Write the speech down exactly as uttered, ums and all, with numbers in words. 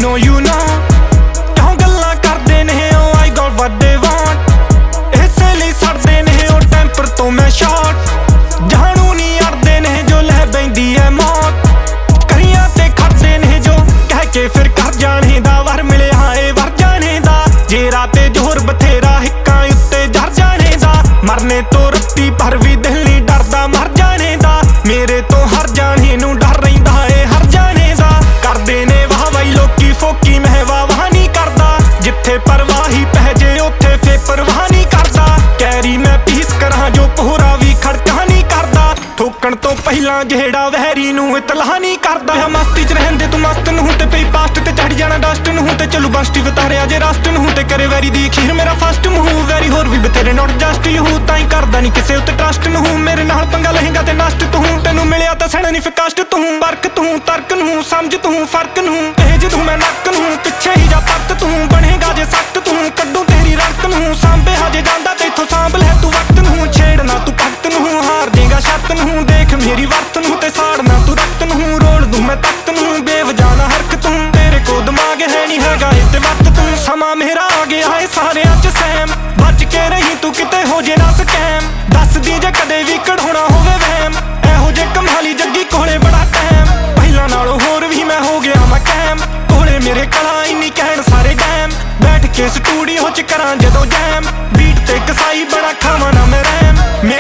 know you know ਕਿਉਂ ਗੱਲਾਂ ਕਰਦੇ ਨੇ ਉਹ I got what they want ਇਸੇ ਲਈ ਸੜਦੇ ਨੇ ਉਹ ਟੈਂਪਰ ਤੋਂ ਮੈਂ ਸ਼ਾਟ ਜਾਣੂ ਨਹੀਂ ਅੜਦੇ ਨੇ ਜੋ ਲੈ ਬੈਂਦੀ ਐ ਮੌਤ ਕਰੀਆਂ ਤੇ ਖੜਦੇ ਨੇ ਜੋ ਕਹਿ ਕੇ ਫਿਰ ਕਰ ਜਾਣੇ ਦਾ ਵਰ ਮਿਲਿਆ ਏ ਵਰ ਜਾਣੇ ਦਾ ਜੇ ਰਾਤੇ ਜ਼ੋਰ ਬਥੇਰਾ ਹਿੱਕਾਂ ਉੱਤੇ ਜਰ ਜਾਣੇ ਦਾ ਮਰਨੇ ਤੋਂ ਰੱਤੀ ਪਰ ਵੀ ਦਿਲ ਨਹੀਂ ਡਰਦਾ ਮਰ ਜਾਣੇ ਦਾ ਮੇਰੇ ਤੋਂ ਹਰ ਜਾਣੇ ਨੂੰ ਡਰ ਰਹਿੰਦਾ ਏ ਹਰ ਜਾਣੇ ਦਾ ਕਰਦੇ ਨੇ ਵਾਹ ਵਾਈ ਲੋਕੀ ਫੋਕੀ ਮੈਂ ਵਾਹ ਵਾਹ ਨਹੀਂ ਕਰਦਾ ਜਿੱਥੇ ਪਰਵਾਹੀ ਪੈ ਜੇ ਉੱਥੇ ਫੇ ਪਰਵਾਹ ਨਹੀਂ ਕਰਦਾ ਕੈਰੀ ਮੈਂ ਪੀਸ ਕਰਾਂ ਜੋ ਪੋਹਰਾ ਵੀ ਖੜਕਾ ਨਹੀਂ ਕਰਦਾ ਠੋਕਣ ਤੋਂ ਪਹਿਲਾਂ ਜਿਹੜਾ ਵਹਿਰੀ ਨੂੰ ਇਤਲਾਹ ਨਹੀਂ ਕਰਦਾ ਮਸਤੀ ਚ ਰਹਿੰਦੇ ਤੂੰ ਮਸਤ ਨੂੰ ਤੇ ਪਈ ਪਾਸਟ ਤੇ ਚੜ ਜਾਣਾ ਡਸਟ ਨੂੰ ਤੇ ਚਲੂ ਬਸਟੀ ਵਤਾਰਿਆ ਜੇ ਰਸਟ ਨੂੰ ਤੇ ਕਰੇ ਵੈਰੀ ਦੀ ਅਖੀਰ ਮੇਰਾ ਫਸਟ ਮੂੰਹ ਵੈਰੀ ਹੋਰ ਵੀ ਬਥੇਰੇ ਨੋਟ ਜਸਟ ਯੂ ਤਾਂ ਹੀ ਕਰਦਾ ਨਹੀਂ ਕਿਸੇ ਉੱਤੇ ਟਰਸਟ ਨੂੰ ਮੇਰੇ ਨਾਲ ਪੰਗਾ ਲਹੇਗਾ ਤੇ ਨਸ਼ਟ ਤੂੰ ਤੈਨੂੰ ਮਿਲਿਆ ਤਾਂ ਸਹਿਣਾ ਨਹੀਂ ਫਿਕਸਟ ਤੂੰ ਵਰਕ ਤੂੰ ਤਰਕ ਨੂੰ ਸਮਝ ਤੂੰ ਫਰਕ ਨੂੰ ਇਹ ਜਦੋਂ ਮੈਂ ਨੱਕ ਨੂੰ ਪਿੱਛੇ ਹੀ ਜਾ ਪੱਤ ਤੂੰ ਬਣੇਗਾ ਜੇ ਸਖਤ ਤੂੰ ਕੱਢੂ ਤੇਰੀ ਰੰਕ ਨੂੰ ਸਾਂਭੇ ਹਜੇ ਜਾਂਦਾ ਤੇ ਇੱਥੋਂ ਸਾਂਭ ਲੈ ਤੂੰ ਵਕਤ ਨੂੰ ਛੇੜਨਾ ਤੂੰ ਭਗਤ ਨੂੰ ਹਾਰ ਦੇਗਾ ਛੱਤ ਨੂੰ ਦੇਖ ਮੇਰੀ ਵਰਤ ਨੂੰ ਤੇ ਸਾੜਨਾ ਤੂੰ ਰਕਤ ਨੂੰ ਰੋਲ ਦੂੰ ਮੈਂ ਤਖਤ ਨੂੰ ਬੇਵਜਾਨਾ ਹਰਕਤ ਤੂੰ ਤੇਰੇ ਕੋ ਦਿਮਾਗ ਹੈ ਨਹੀਂ ਹੈਗਾ ਇਹ ਤੇ ਵਕਤ ਤੂੰ ਸਮਾਂ ਮੇਰਾ ਆ ਗਿਆ ਏ ਸਾਰਿਆਂ ਚ ਸਹਿਮ ਬਚ ਕੇ ਰਹੀ ਤੂੰ ਕਿਤੇ ਹੋ ਜੇ ਨਾ ਸਕੈਮ ਦੱਸਦੀ ਜੇ ਕਦੇ ਵੀ ਕਢਾਉਣਾ ਹੋਵੇ ਵਹਿਮ ਇਹੋ ਜੇ ਕਮਾਲੀ ਜੱਗੀ ਕੋਲੇ ਬੜਾ ਟਾਈਮ ਪਹਿਲਾਂ ਨਾਲੋਂ ਹੋਰ ਵੀ ਮੈਂ ਹੋ ਗਿਆ ਮੈਂ ਕੈਮ ਕੋਲੇ ਮੇਰੇ ਕਲਾ ਇੰਨੀ ਕਹਿਣ ਸਾਰੇ ਡੈਮ ਬੈਠ ਕੇ ਸਟੂਡੀਓ ਚ ਕਰਾਂ ਜਦੋਂ ਜੈਮ ਬੀਟ ਤੇ ਕਸਾਈ ਬੜਾ ਖਾਵਾਂ ਨਾ ਮੈਂ ਰੈਮ